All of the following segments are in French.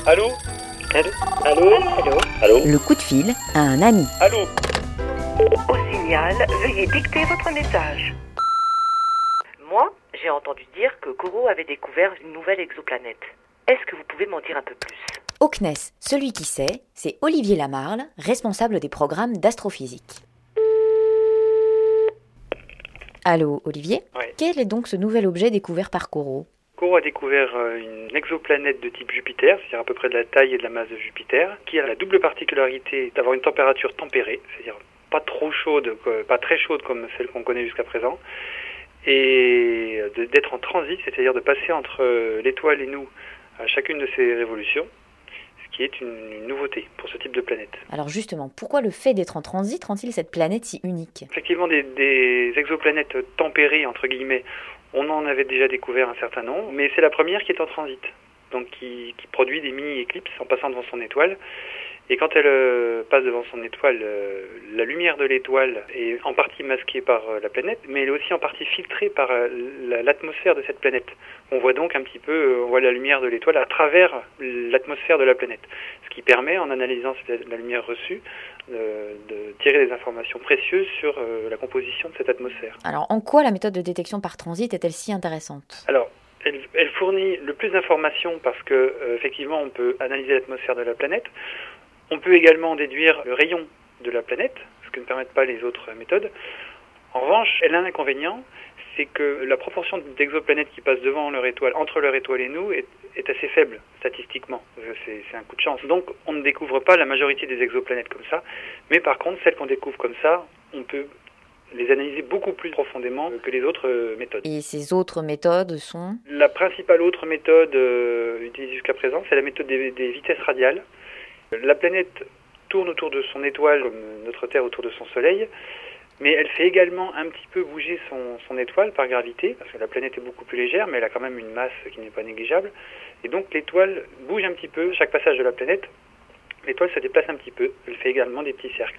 Allô? Allô? Allô? Allô? Allô? Le coup de fil à un ami. Allô? Au signal, veuillez dicter votre message. Moi, j'ai entendu dire que Corot avait découvert une nouvelle exoplanète. Est-ce que vous pouvez m'en dire un peu plus? Au CNES, celui qui sait, c'est Olivier Lamarle, responsable des programmes d'astrophysique. Allô, Olivier? Oui. Quel est donc ce nouvel objet découvert par Corot? Corot a découvert une exoplanète de type Jupiter, c'est-à-dire à peu près de la taille et de la masse de Jupiter, qui a la double particularité d'avoir une température tempérée, c'est-à-dire pas trop chaude, pas très chaude comme celle qu'on connaît jusqu'à présent, et d'être en transit, c'est-à-dire de passer entre l'étoile et nous à chacune de ces révolutions, ce qui est une nouveauté pour ce type de planète. Alors justement, pourquoi le fait d'être en transit rend-il cette planète si unique? Effectivement, des exoplanètes tempérées, entre guillemets, on en avait déjà découvert un certain nombre, mais c'est la première qui est en transit, donc qui produit des mini-éclipses en passant devant son étoile. Et quand elle passe devant son étoile, la lumière de l'étoile est en partie masquée par la planète, mais elle est aussi en partie filtrée par l'atmosphère de cette planète. On voit donc un petit peu, on voit la lumière de l'étoile à travers l'atmosphère de la planète, ce qui permet, en analysant la lumière reçue, de tirer des informations précieuses sur la composition de cette atmosphère. Alors en quoi la méthode de détection par transit est-elle si intéressante? Alors, elle fournit le plus d'informations parce que effectivement, on peut analyser l'atmosphère de la planète. On peut également déduire le rayon de la planète, ce que ne permettent pas les autres méthodes. En revanche, elle a un inconvénient, c'est que la proportion d'exoplanètes qui passent devant leur étoile, entre leur étoile et nous, est assez faible, statistiquement. C'est un coup de chance. Donc, on ne découvre pas la majorité des exoplanètes comme ça, mais par contre, celles qu'on découvre comme ça, on peut les analyser beaucoup plus profondément que les autres méthodes. Et ces autres méthodes sont? La principale autre méthode utilisée jusqu'à présent, c'est la méthode des vitesses radiales. La planète tourne autour de son étoile comme notre Terre autour de son Soleil, mais elle fait également un petit peu bouger son étoile par gravité, parce que la planète est beaucoup plus légère, mais elle a quand même une masse qui n'est pas négligeable. Et donc l'étoile bouge un petit peu, chaque passage de la planète, l'étoile se déplace un petit peu, elle fait également des petits cercles.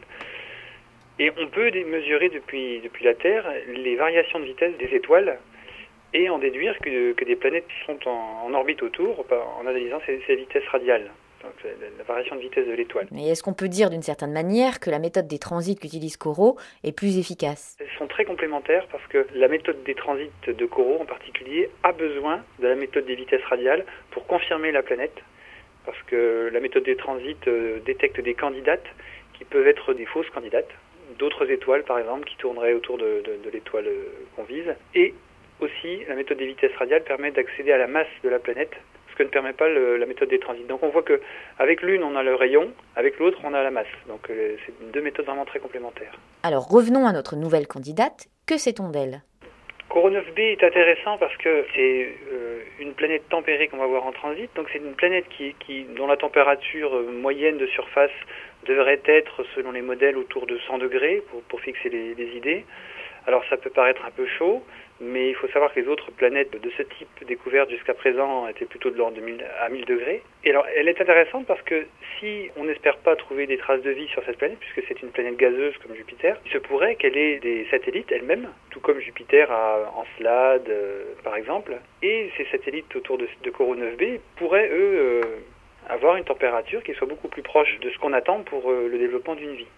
Et on peut mesurer depuis la Terre les variations de vitesse des étoiles et en déduire que des planètes sont en orbite autour en analysant ces vitesses radiales. Donc, la variation de vitesse de l'étoile. Mais est-ce qu'on peut dire d'une certaine manière que la méthode des transits qu'utilise Corot est plus efficace? Elles sont très complémentaires parce que la méthode des transits de Corot en particulier a besoin de la méthode des vitesses radiales pour confirmer la planète, parce que la méthode des transits détecte des candidates qui peuvent être des fausses candidates, d'autres étoiles par exemple qui tourneraient autour de l'étoile qu'on vise. Et aussi la méthode des vitesses radiales permet d'accéder à la masse de la planète, ce que ne permet pas la méthode des transits. Donc on voit que avec l'une on a le rayon, avec l'autre on a la masse. Donc c'est deux méthodes vraiment très complémentaires. Alors revenons à notre nouvelle candidate. Que sait-on d'elle? Corot 9b est intéressant parce que c'est une planète tempérée qu'on va voir en transit. Donc c'est une planète dont la température moyenne de surface devrait être, selon les modèles, autour de 100 degrés pour fixer les idées. Alors ça peut paraître un peu chaud, mais il faut savoir que les autres planètes de ce type découvertes jusqu'à présent étaient plutôt de l'ordre à 1000 degrés. Et alors elle est intéressante parce que si on n'espère pas trouver des traces de vie sur cette planète, puisque c'est une planète gazeuse comme Jupiter, il se pourrait qu'elle ait des satellites elle-même, tout comme Jupiter a Encelade par exemple. Et ces satellites autour de Corot 9b pourraient eux avoir une température qui soit beaucoup plus proche de ce qu'on attend pour le développement d'une vie.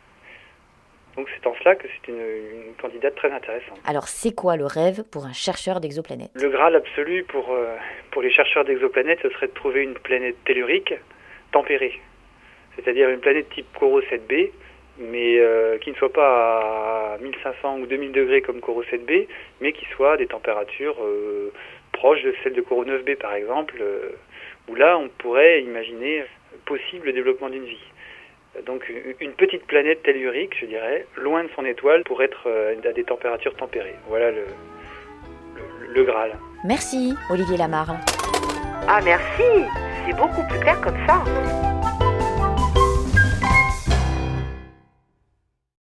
Donc c'est en cela que c'est une candidate très intéressante. Alors c'est quoi le rêve pour un chercheur d'exoplanètes? Le Graal absolu pour les chercheurs d'exoplanètes, ce serait de trouver une planète tellurique tempérée. C'est-à-dire une planète type Corot 7b, mais qui ne soit pas à 1500 ou 2000 degrés comme Corot 7b, mais qui soit à des températures proches de celles de Corot 9b par exemple, où là on pourrait imaginer possible le développement d'une vie. Donc une petite planète tellurique, je dirais, loin de son étoile pour être à des températures tempérées. Voilà le Graal. Merci, Olivier Lamarle. Ah merci, c'est beaucoup plus clair comme ça.